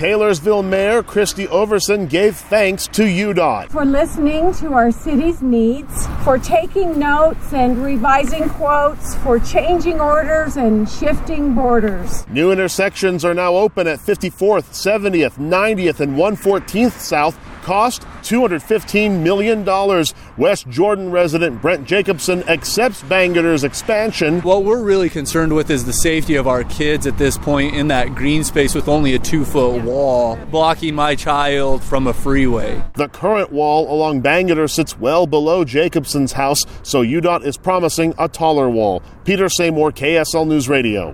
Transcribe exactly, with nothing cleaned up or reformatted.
Taylorsville Mayor Christy Overson gave thanks to U D O T for listening to our city's needs, for taking notes and revising quotes, for changing orders and shifting borders. New intersections are now open at fifty-fourth, seventieth, ninetieth, and one fourteenth South. Cost two hundred fifteen million dollars. West Jordan resident Brent Jacobson accepts Bangerter's expansion. What we're really concerned with is the safety of our kids at this point in that green space with only a two-foot wall blocking my child from a freeway. The current wall along Bangerter sits well below Jacobson's house, so U D O T is promising a taller wall. Peter Seymour, K S L News Radio.